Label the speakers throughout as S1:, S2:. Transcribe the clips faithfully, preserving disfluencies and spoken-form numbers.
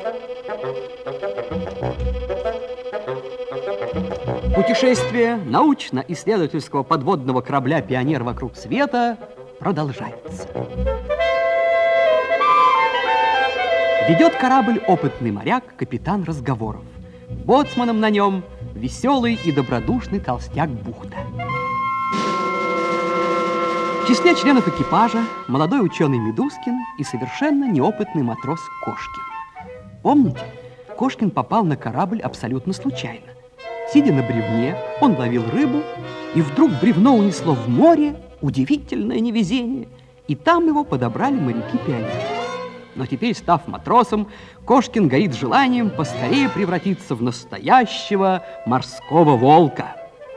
S1: Путешествие научно-исследовательского подводного корабля «Пионер вокруг света» продолжается. Ведет корабль опытный моряк, капитан Разговоров. Боцманом на нем веселый и добродушный толстяк Бухта. В числе членов экипажа молодой ученый Медускин и совершенно неопытный матрос Кошкин. Помните, Кошкин попал на корабль абсолютно случайно. Сидя на бревне, он ловил рыбу, и вдруг бревно унесло в море, удивительное невезение, и там его подобрали моряки-пионеры. Но теперь, став матросом, Кошкин горит желанием поскорее превратиться в настоящего морского волка.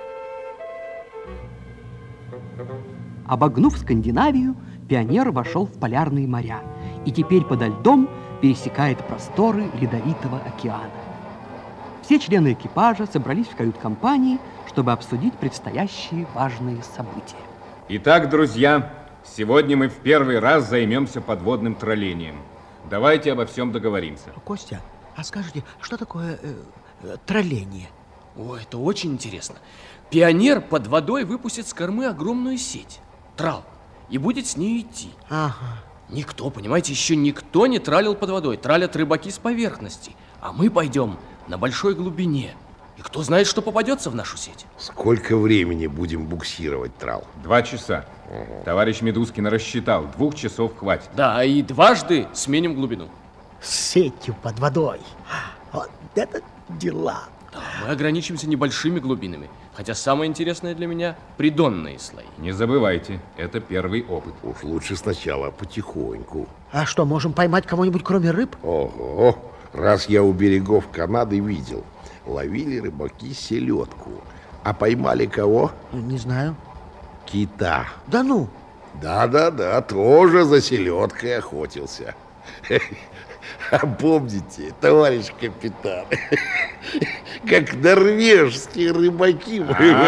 S1: Обогнув Скандинавию, пионер вошел в полярные моря и теперь подо льдом пересекает просторы Ледовитого океана. Все члены экипажа собрались в кают-компании, чтобы обсудить предстоящие важные события.
S2: Итак, друзья, сегодня мы в первый раз займемся подводным троллением. Давайте обо всем договоримся.
S3: Костя, а скажите, что такое э, э, тролление?
S4: О, это очень интересно. Пионер под водой выпустит с кормы огромную сеть, трал, и будет с ней идти.
S3: Ага.
S4: Никто, понимаете, еще никто не тралил под водой. Тралят рыбаки с поверхности. А мы пойдем на большой глубине. И кто знает, что попадется в нашу сеть.
S5: Сколько времени будем буксировать трал?
S2: Два часа. Угу. Товарищ Медускин рассчитал. Двух часов хватит.
S4: Да, и дважды сменим глубину.
S3: С сетью под водой. Вот это дела.
S4: Да, мы ограничимся небольшими глубинами. Хотя самое интересное для меня – придонные слои.
S2: Не забывайте, это первый опыт.
S5: Уж лучше сначала потихоньку.
S3: А что, можем поймать кого-нибудь кроме рыб?
S5: Ого! Раз я у берегов Канады видел, ловили рыбаки селедку. А поймали кого?
S3: Не знаю.
S5: Кита.
S3: Да ну?
S5: Да-да-да, тоже за селедкой охотился. А помните, товарищ капитан, как норвежские рыбаки.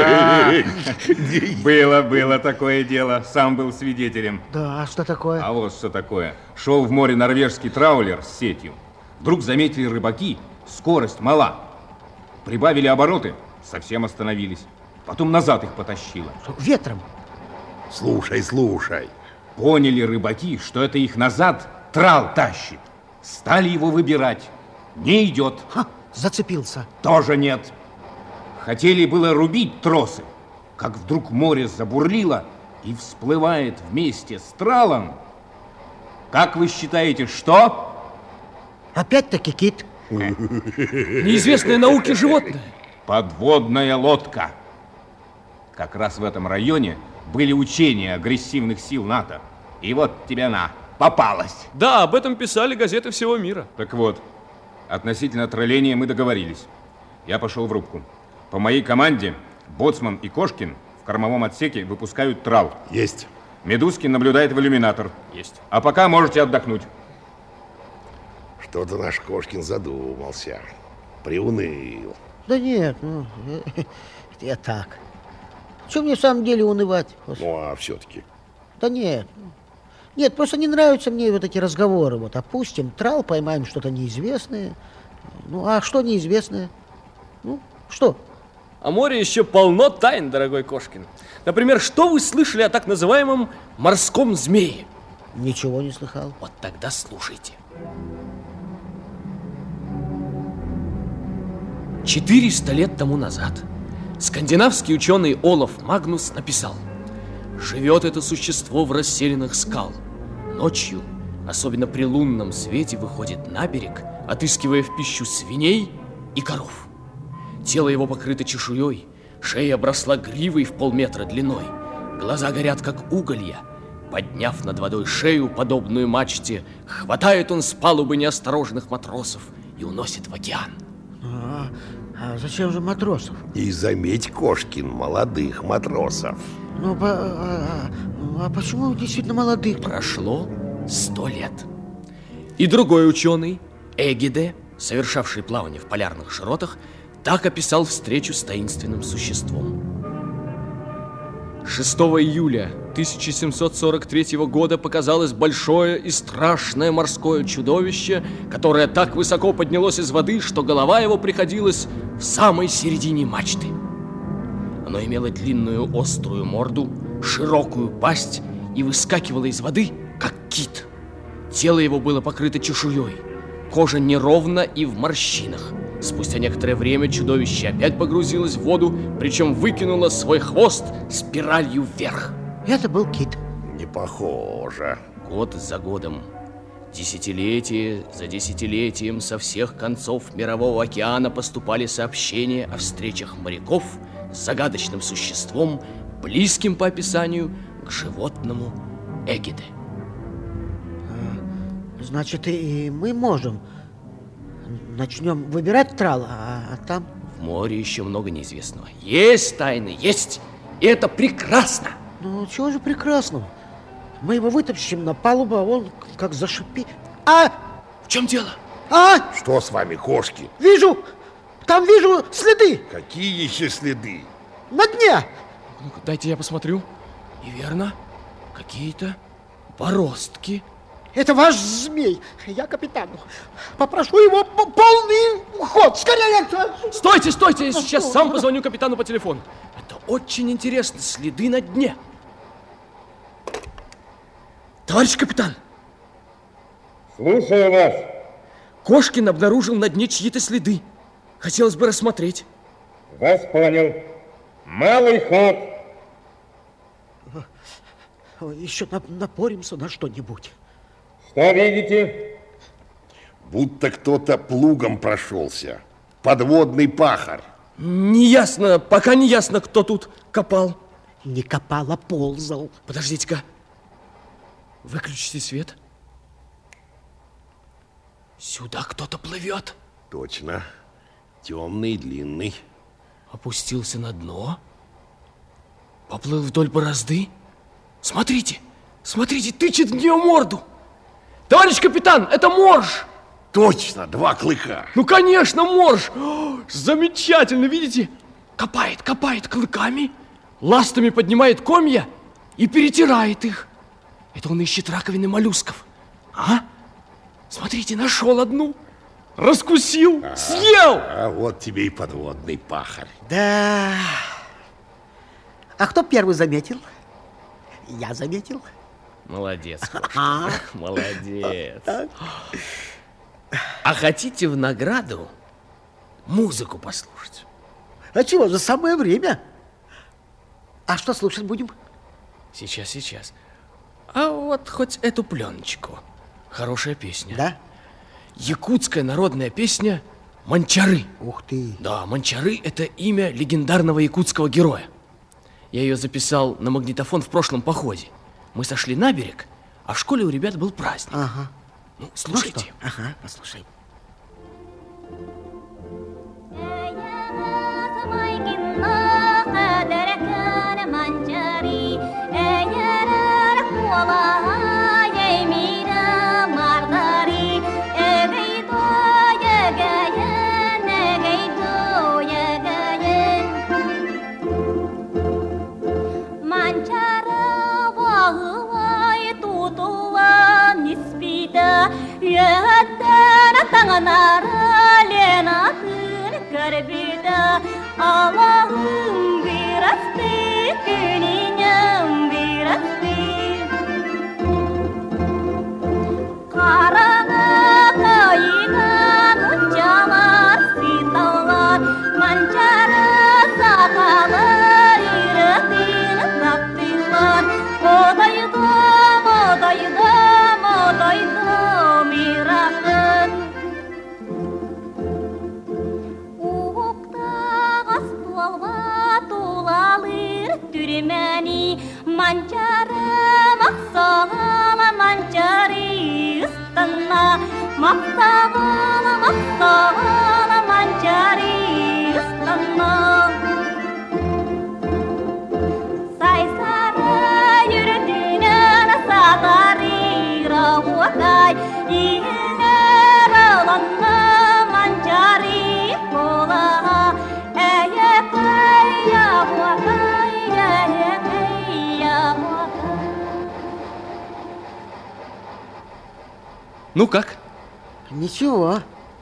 S2: Было, было такое дело. Сам был свидетелем.
S3: Да, а что такое?
S2: А вот что такое. Шел в море норвежский траулер с сетью. Вдруг заметили рыбаки, скорость мала. Прибавили обороты, совсем остановились. Потом назад их потащило.
S3: Ветром?
S5: Слушай, слушай.
S2: Поняли рыбаки, что это их назад трал тащит. Стали его выбирать. Не идет.
S3: Ха, зацепился.
S2: Тоже нет. Хотели было рубить тросы, как вдруг море забурлило и всплывает вместе с тралом. Как вы считаете, что?
S3: Опять-таки кит.
S4: Неизвестное науке животное.
S2: Подводная лодка. Как раз в этом районе были учения агрессивных сил НАТО. И вот тебе на, попалась.
S4: Да, об этом писали газеты всего мира.
S2: Так вот, относительно тролления мы договорились. Я пошел в рубку. По моей команде боцман и Кошкин в кормовом отсеке выпускают трал.
S5: Есть.
S2: Медускин наблюдает в иллюминатор.
S4: Есть.
S2: А пока можете отдохнуть.
S5: Что-то наш Кошкин задумался. Приуныл.
S3: Да нет, ну, я так. Что мне в самом деле унывать?
S5: Ну, а все-таки?
S3: Да нет. Нет, просто не нравятся мне вот эти разговоры. Вот опустим трал, поймаем что-то неизвестное. Ну, а что неизвестное? Ну, что?
S4: А море еще полно тайн, дорогой Кошкин. Например, что вы слышали о так называемом морском змее?
S3: Ничего не слыхал.
S4: Вот тогда слушайте. Четыреста лет тому назад скандинавский ученый Олаф Магнус написал: живет это существо в расселенных скал. Ночью, особенно при лунном свете, выходит на берег, отыскивая в пищу свиней и коров. Тело его покрыто чешуей, шея обросла гривой в полметра длиной, глаза горят, как уголья. Подняв над водой шею, подобную мачте, хватает он с палубы неосторожных матросов и уносит в океан.
S3: А, а зачем же матросов?
S5: И заметь, Кошкин, молодых матросов.
S3: Ну, по, а, а, а почему действительно молодых?
S4: Прошло сто лет. И другой ученый, Эгиде, совершавший плавание в полярных широтах, так описал встречу с таинственным существом. шестого июля тысяча семьсот сорок третьего года показалось большое и страшное морское чудовище, которое так высоко поднялось из воды, что голова его приходилась в самой середине мачты. Оно имело длинную острую морду, широкую пасть и выскакивало из воды, как кит. Тело его было покрыто чешуей, кожа неровна и в морщинах. Спустя некоторое время чудовище опять погрузилось в воду, причем выкинуло свой хвост спиралью вверх.
S3: Это был кит.
S5: Не похоже.
S4: Год за годом, десятилетие за десятилетием со всех концов Мирового океана поступали сообщения о встречах моряков с загадочным существом, близким по описанию к животному эгиде.
S3: Значит, и мы можем. Начнем выбирать трал, а, а там...
S4: В море еще много неизвестного. Есть тайны, есть. И это прекрасно.
S3: Ну, чего же прекрасного? Мы его вытащим на палубу, а он как зашипит. А!
S4: В чем дело?
S3: А!
S5: Что с вами, кошки?
S3: Вижу! Там вижу следы!
S5: Какие еще следы?
S3: На дне!
S4: Ну-ка, дайте я посмотрю. И верно, какие-то бороздки.
S3: Это ваш змей. Я капитану. Попрошу его полный уход. Скорее!
S4: Стойте, стойте! Я сейчас сам позвоню капитану по телефону. Это очень интересно. Следы на дне. Товарищ капитан!
S2: Слушаю вас.
S4: Кошкин обнаружил на дне чьи-то следы. Хотелось бы рассмотреть.
S2: Вас понял. Малый ход.
S3: Еще напоримся на что-нибудь.
S2: Что видите?
S5: Будто кто-то плугом прошелся. Подводный пахарь.
S4: Неясно, пока не ясно, кто тут копал.
S3: Не копал, а ползал.
S4: Подождите-ка. Выключите свет. Сюда кто-то плывет.
S5: Точно. Темный, длинный.
S4: Опустился на дно. Поплыл вдоль борозды. Смотрите, смотрите, тычет в нее морду. Товарищ капитан, это морж!
S5: Точно, два клыка.
S4: Ну, конечно, морж! О, замечательно, видите? Копает, копает клыками, ластами поднимает комья и перетирает их. Это он ищет раковины моллюсков. А? Смотрите, нашел одну. Раскусил, а, съел.
S5: А вот тебе и подводный пахарь.
S3: Да. А кто первый заметил? Я заметил.
S4: Молодец, кошка. Молодец. А хотите в награду музыку послушать?
S3: А чего же, самое время. А что слушать будем?
S4: Сейчас, сейчас. А вот хоть эту пленочку. Хорошая песня.
S3: Да?
S4: Якутская народная песня «Манчары».
S3: Ух ты.
S4: Да, Манчары – это имя легендарного якутского героя. Я ее записал на магнитофон в прошлом походе. Мы сошли на берег, а в школе у ребят был праздник.
S3: Ага.
S4: Ну, слушайте.
S3: Ну, ага, послушай.
S6: Allah'ım biraz bir gününem biraz bir Karana kayınan uçalar sitavlar Mancara sakalar iretini taktılar Odaydım, odaydım, odaydım İrak'ın Türmeni mancara maksala mancari istana maksala maksala mancari istana Say sara yürüdüğüne satari ravakay İller alanna mancari kola Eye kaya vakay
S4: Ну как?
S3: Ничего.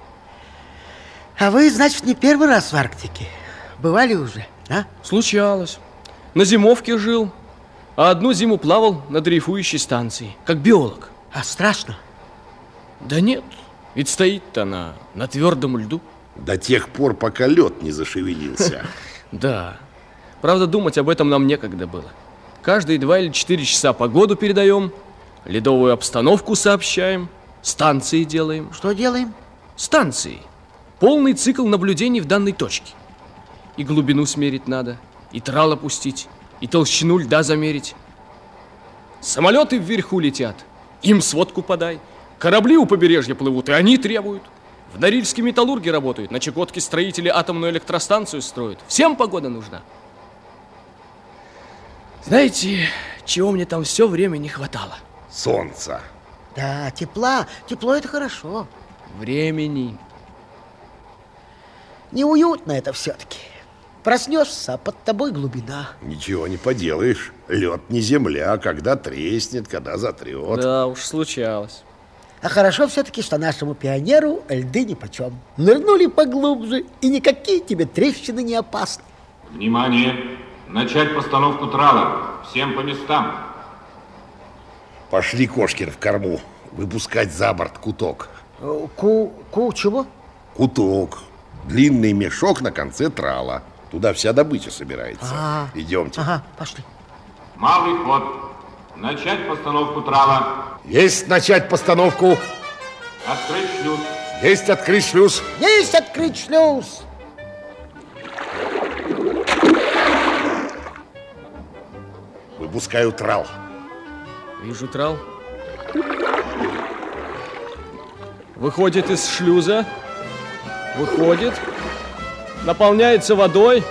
S3: А вы, значит, не первый раз в Арктике? Бывали уже, а?
S4: Случалось. На зимовке жил, а одну зиму плавал на дрейфующей станции, как биолог.
S3: А страшно?
S4: Да нет, ведь стоит-то она на твердом льду.
S5: До тех пор, пока лед не зашевелился.
S4: Да. Правда, думать об этом нам некогда было. Каждые два или четыре часа погоду передаем, ледовую обстановку сообщаем, станции делаем.
S3: Что делаем?
S4: Станции. Полный цикл наблюдений в данной точке. И глубину смерить надо, и трал опустить, и толщину льда замерить. Самолеты вверху летят, им сводку подай. Корабли у побережья плывут, и они требуют. В Норильске металлурги работают, на Чукотке строители атомную электростанцию строят. Всем погода нужна. Знаете, чего мне там все время не хватало?
S5: Солнца.
S3: Да, тепла. Тепло — это хорошо.
S4: Времени.
S3: Неуютно это все-таки. Проснешься, а под тобой глубина.
S5: Ничего не поделаешь. Лед не земля, когда треснет, когда затрет.
S4: Да уж, случалось.
S3: А хорошо все-таки, что нашему пионеру льды нипочем. Нырнули поглубже, и никакие тебе трещины не опасны.
S2: Внимание! Начать постановку трала. Всем по местам.
S5: Пошли, Кошкин, в корму. Выпускать за борт куток.
S3: Ку... ку... чего?
S5: Куток. Длинный мешок на конце трала. Туда вся добыча собирается.
S3: А,
S5: Идемте.
S3: Ага, пошли.
S2: Малый ход. Начать постановку трала.
S5: Есть начать постановку.
S2: Открыть шлюз.
S5: Есть открыть шлюз.
S3: Есть открыть шлюз.
S5: Выпускаю трал.
S4: Вижу трал. Выходит из шлюза. Выходит. Наполняется водой.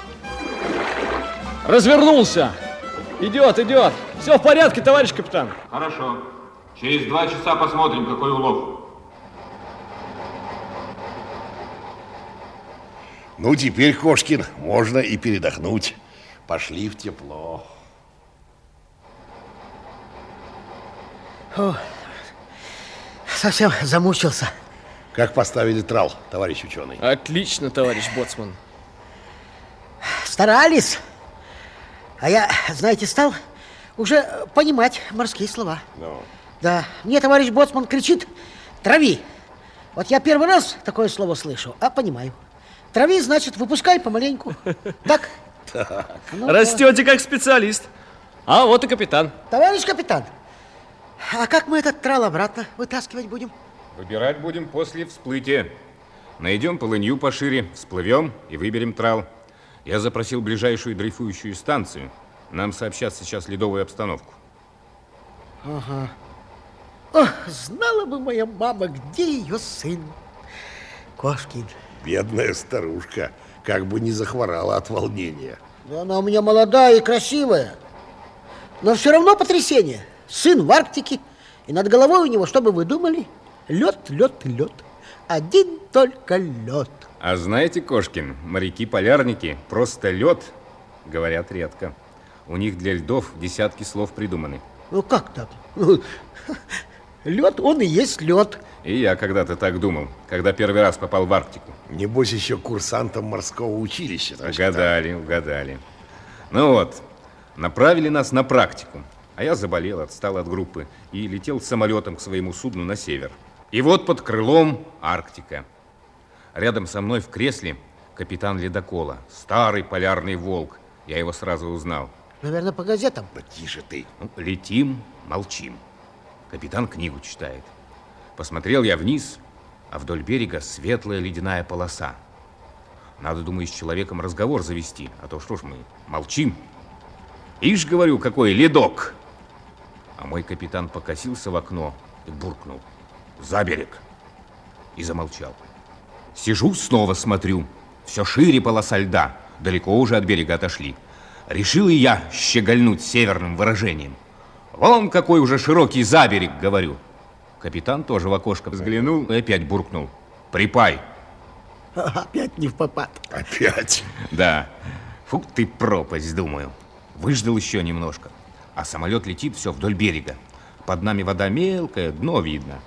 S4: Развернулся. Идет, идет. Все в порядке, товарищ капитан.
S2: Хорошо. Через два часа посмотрим, какой улов.
S5: Ну, теперь, Кошкин, можно и передохнуть. Пошли в тепло.
S3: Фу. Совсем замучился.
S5: Как поставили трал, товарищ ученый?
S4: Отлично, товарищ боцман.
S3: Старались. А я, знаете, стал уже понимать морские слова.
S5: Ну.
S3: Да, мне товарищ боцман кричит: трави. Вот я первый раз такое слово слышу, а понимаю. Трави, значит, выпускай помаленьку. Так?
S5: Так.
S3: Ну,
S4: Растете как специалист. А вот и капитан.
S3: Товарищ капитан, а как мы этот трал обратно вытаскивать будем?
S2: Выбирать будем после всплытия. Найдем полынью пошире, всплывем и выберем трал. Я запросил ближайшую дрейфующую станцию. Нам сообщат сейчас ледовую обстановку.
S3: Ага. Ох, знала бы моя мама, где ее сын. Кошкин.
S5: Бедная старушка, как бы не захворала от волнения.
S3: Да она у меня молодая и красивая. Но все равно потрясение. Сын в Арктике, и над головой у него, что бы вы думали, лед, лед, лед. Один только лед.
S2: А знаете, Кошкин, моряки-полярники просто лед говорят редко. У них для льдов десятки слов придуманы.
S3: Ну как так? Лед, он и есть лед.
S2: И я когда-то так думал, когда первый раз попал в Арктику.
S5: Небось, еще курсантом морского училища.
S2: Угадали, угадали. Ну вот, направили нас на практику. А я заболел, отстал от группы и летел самолетом к своему судну на север. И вот под крылом Арктика. Рядом со мной в кресле капитан ледокола, старый полярный волк. Я его сразу узнал.
S3: Наверное, по газетам.
S5: Да тише ты.
S2: Ну, летим, молчим. Капитан книгу читает. Посмотрел я вниз, а вдоль берега светлая ледяная полоса. Надо, думаю, с человеком разговор завести, а то что ж мы молчим. Ишь, говорю, какой ледок. А мой капитан покосился в окно и буркнул: за берег. И замолчал. Сижу, снова смотрю. Все шире полоса льда. Далеко уже от берега отошли. Решил и я щегольнуть северным выражением. Вон какой уже широкий заберег, говорю. Капитан тоже в окошко взглянул и опять буркнул: припай.
S3: Опять не впопад.
S5: Опять?
S2: Да. Фу ты пропасть, думаю. Выждал еще немножко. А самолет летит все вдоль берега. Под нами вода мелкая, дно видно.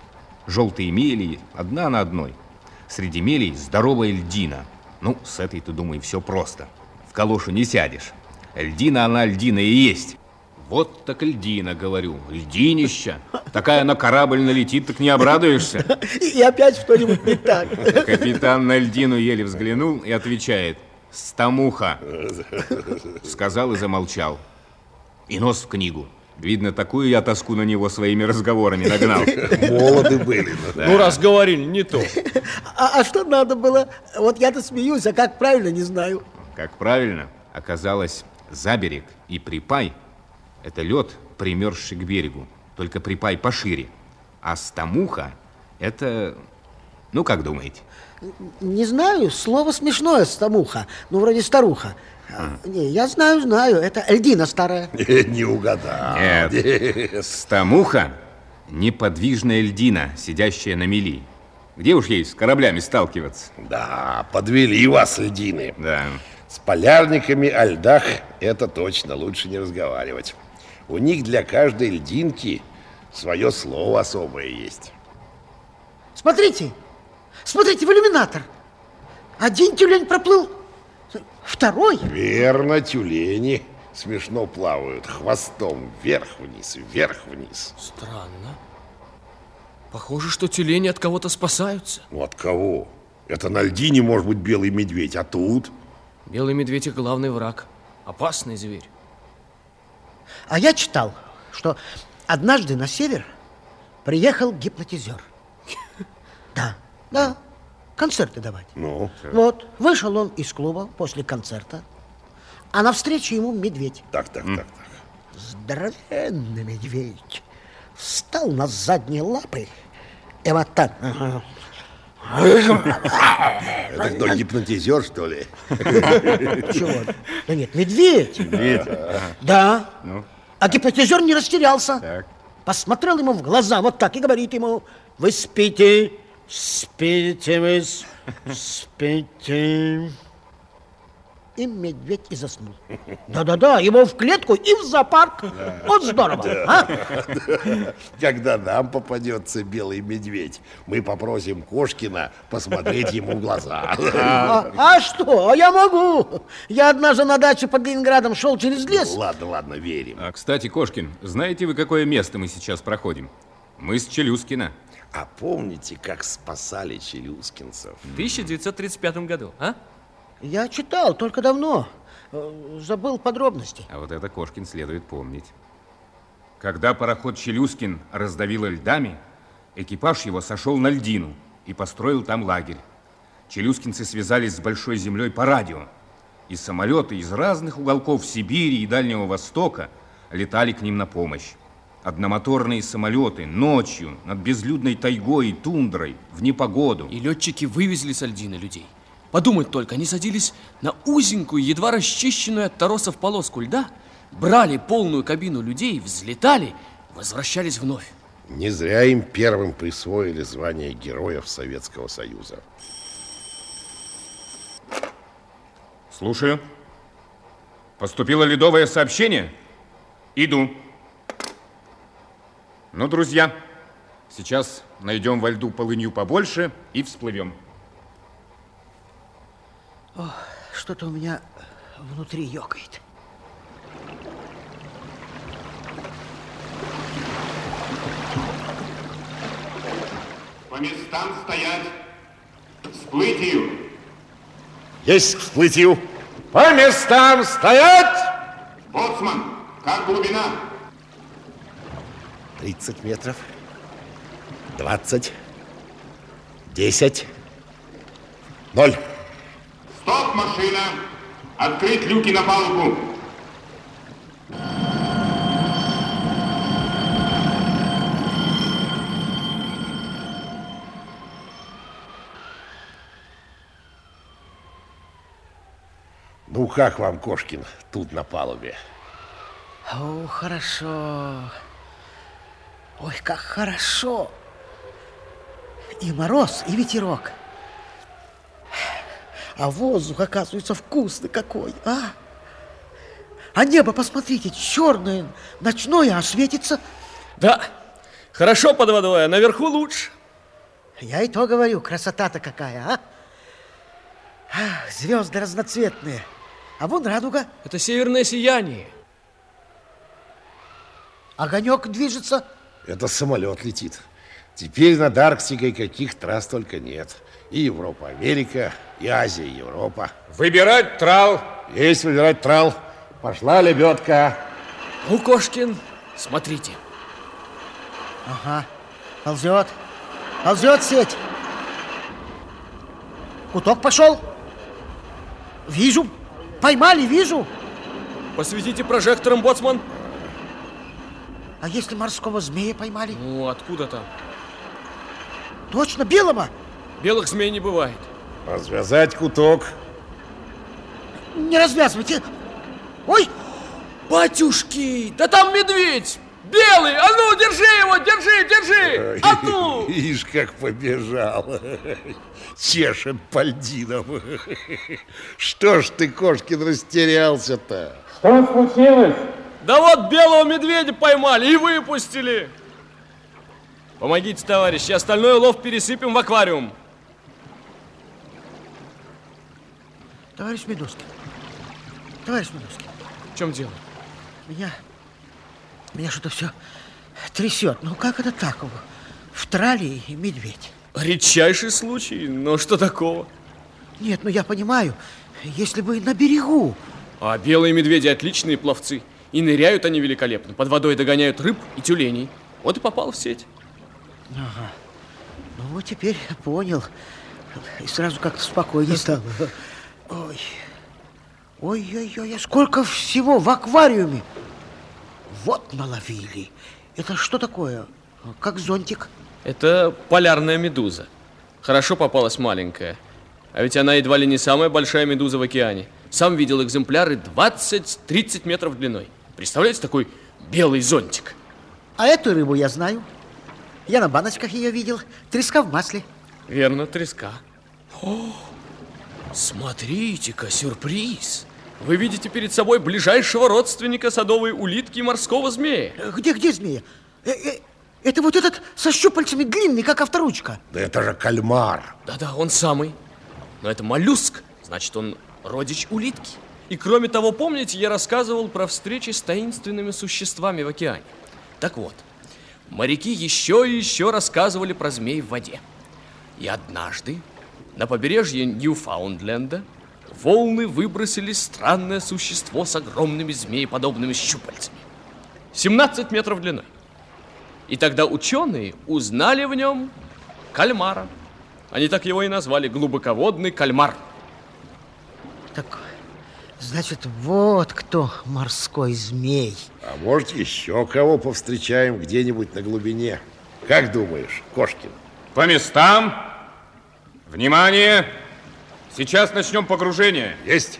S2: желтые мели, одна на одной. Среди мелей здоровая льдина. Ну, с этой-то, думаю, все просто. В калошу не сядешь. Льдина, она льдина и есть. Вот так льдина, говорю, льдинища. Такая на корабль налетит, так не обрадуешься.
S3: И опять что-нибудь не так.
S2: Капитан на льдину еле взглянул и отвечает: «Стамуха», сказал и замолчал. И нос в книгу. Видно, такую я тоску на него своими разговорами нагнал.
S5: Молоды были.
S2: Да.
S4: Ну, раз говорили, не то.
S3: А, а что надо было? Вот я-то смеюсь, а как правильно, не знаю.
S2: Как правильно, оказалось, заберег и припай — это лед, примерзший к берегу, только припай пошире. А стамуха — это, ну, как думаете?
S3: Не знаю, слово смешное, стамуха. Ну, вроде старуха. А. Не, я знаю, знаю, это льдина старая.
S5: Не угадал.
S2: Нет, стамуха — неподвижная льдина, сидящая на мели. Где уж ей с кораблями сталкиваться?
S5: Да, подвели вас льдины.
S2: Да.
S5: С полярниками о льдах это точно лучше не разговаривать. У них для каждой льдинки свое слово особое есть.
S3: Смотрите, смотрите в иллюминатор. Один тюлень проплыл, второй.
S5: Верно, тюлени смешно плавают хвостом вверх-вниз, вверх-вниз.
S4: Странно. Похоже, что тюлени от кого-то спасаются.
S5: Ну, от кого? Это на льдине может быть белый медведь, а тут...
S4: Белый медведь их главный враг. Опасный зверь.
S3: А я читал, что однажды на север приехал гипнотизер. Да, да, концерты давать.
S5: Ну?
S3: Вот, вышел он из клуба после концерта, а навстречу ему медведь.
S5: Так, так, так, так.
S3: Здоровенный медведь. Встал на задние лапы и вот так.
S5: Это кто, гипнотизер, что ли?
S3: Чего? Да нет, медведь.
S2: Медведь?
S3: Да.
S2: Ну?
S3: А гипнотизер не растерялся.
S2: Так.
S3: Посмотрел ему в глаза вот так и говорит ему: вы спите, спите вы, спите. И медведь и заснул. Да-да-да, его в клетку и в зоопарк. Да. Вот здорово, да. А?
S5: Когда нам попадется белый медведь, мы попросим Кошкина посмотреть ему в глаза.
S3: А, а что? А я могу. Я однажды на даче под Ленинградом шел через лес.
S5: Ну, ладно, ладно, верим.
S2: А, кстати, Кошкин, знаете вы, какое место мы сейчас проходим? Мы с Челюскина.
S5: А помните, как спасали челюскинцев?
S4: В тысяча девятьсот тридцать пятом году, а?
S3: Я читал, только давно. Забыл подробности.
S2: А вот это Кошкин следует помнить. Когда пароход Челюскин раздавило льдами, экипаж его сошел на льдину и построил там лагерь. Челюскинцы связались с большой землей по радио, и самолеты из разных уголков Сибири и Дальнего Востока летали к ним на помощь. Одномоторные самолеты ночью над безлюдной тайгой и тундрой в непогоду.
S4: И летчики вывезли с льдины людей. Подумать только, они садились на узенькую, едва расчищенную от торосов полоску льда, брали полную кабину людей, взлетали, возвращались вновь.
S5: Не зря им первым присвоили звание Героев Советского Союза.
S2: Слушаю. Поступило ледовое сообщение? Иду. Ну, друзья, сейчас найдем во льду полынью побольше и всплывем.
S3: Ох, что-то у меня внутри ёкает.
S7: По местам стоять. Всплытию.
S5: Есть всплытию. По местам стоять!
S7: Боцман, как глубина?
S5: Тридцать метров. Двадцать. Десять. Ноль.
S7: Стоп, машина! Открыть люки на палубу!
S5: Ну, как вам, Кошкин, тут на палубе?
S3: О, хорошо. Ой, как хорошо. И мороз, и ветерок. А воздух, оказывается, вкусный какой, а? А небо, посмотрите, черное, ночное, а светится.
S4: Да, хорошо под водой, а наверху лучше.
S3: Я и то говорю, красота-то какая, а? Ах, звезды разноцветные. А вон радуга.
S4: Это северное сияние.
S3: Огонек движется.
S5: Это самолет летит. Теперь над Арктикой каких трасс только нет. И Европа, Америка, и Азия, и Европа.
S2: Выбирать трал.
S5: Есть выбирать трал. Пошла лебедка.
S4: Ну, Кошкин, смотрите.
S3: Ага, ползет. Ползет сеть. Куток пошел. Вижу. Поймали, вижу.
S4: Посветите прожектором, боцман.
S3: А если морского змея поймали?
S4: Ну, откуда там?
S3: Точно, белого.
S4: Белых змей не бывает.
S5: Развязать куток.
S3: Не развязывайте. Ой!
S4: Батюшки, да там медведь! Белый! А ну, держи его, держи, держи! А ну!
S5: Ишь, как побежал. Чешет по льдинам. Что ж ты, Кошкин, растерялся-то?
S2: Что случилось?
S4: Да вот белого медведя поймали и выпустили. Помогите, товарищи, остальной улов пересыпем в аквариум.
S3: Товарищ Медускин. Товарищ Медускин.
S4: В чем дело?
S3: Меня... Меня что-то все трясет. Ну, как это так? В трале и медведь.
S4: Редчайший случай, но что такого?
S3: Нет, ну я понимаю, если бы на берегу.
S4: А белые медведи отличные пловцы. И ныряют они великолепно. Под водой догоняют рыб и тюленей. Вот и попал в сеть.
S3: Ага. Ну, вот теперь понял. И сразу как-то спокойнее стало. Ой. Ой-ой-ой, сколько всего в аквариуме. Вот наловили. Это что такое? Как зонтик?
S4: Это полярная медуза. Хорошо попалась маленькая. А ведь она едва ли не самая большая медуза в океане. Сам видел экземпляры двадцать-тридцать метров длиной. Представляете, такой белый зонтик?
S3: А эту рыбу я знаю. Я на баночках ее видел. Треска в масле.
S4: Верно, треска. О, смотрите-ка, сюрприз. Вы видите перед собой ближайшего родственника садовой улитки и морского змея.
S3: Где, где змея? Э -э это вот этот со щупальцами длинный, как авторучка.
S5: Да это же кальмар.
S4: Да-да, он самый. Но это моллюск, значит, он родич улитки. И кроме того, помните, я рассказывал про встречи с таинственными существами в океане. Так вот, моряки еще и еще рассказывали про змей в воде. И однажды на побережье Ньюфаундленда волны выбросили странное существо с огромными змееподобными щупальцами. семнадцать метров длиной. И тогда ученые узнали в нем кальмара. Они так его и назвали, глубоководный кальмар.
S3: Так, значит, вот кто морской змей.
S5: А может, еще кого повстречаем где-нибудь на глубине? Как думаешь, Кошкин?
S2: По местам. Внимание! Сейчас начнем погружение.
S5: Есть.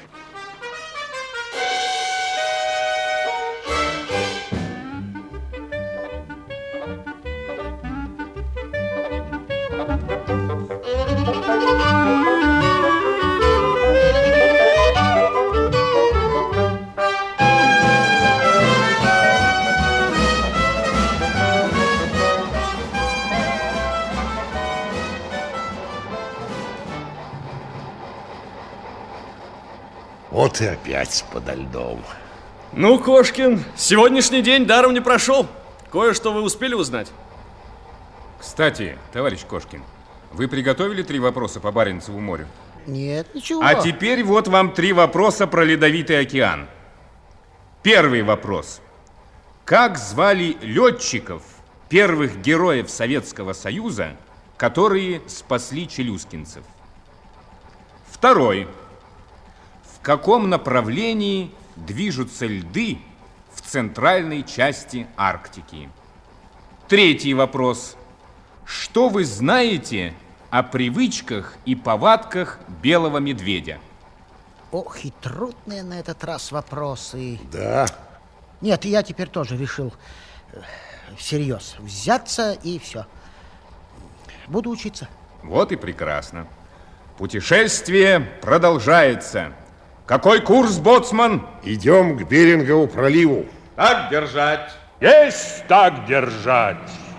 S5: Вот и опять подо льдом.
S4: Ну, Кошкин, сегодняшний день даром не прошел. Кое-что вы успели узнать.
S2: Кстати, товарищ Кошкин, вы приготовили три вопроса по Баренцеву морю?
S3: Нет, ничего.
S2: А теперь вот вам три вопроса про Ледовитый океан. Первый вопрос. Как звали летчиков, первых героев Советского Союза, которые спасли челюскинцев? Второй. В каком направлении движутся льды в центральной части Арктики? Третий вопрос. Что вы знаете о привычках и повадках белого медведя?
S3: Ох, и трудные на этот раз вопросы.
S5: Да.
S3: Нет, я теперь тоже решил всерьез взяться и все. Буду учиться.
S2: Вот и прекрасно. Путешествие продолжается. Какой курс, боцман?
S5: Идем к Берингову проливу.
S7: Так держать.
S8: Есть так держать.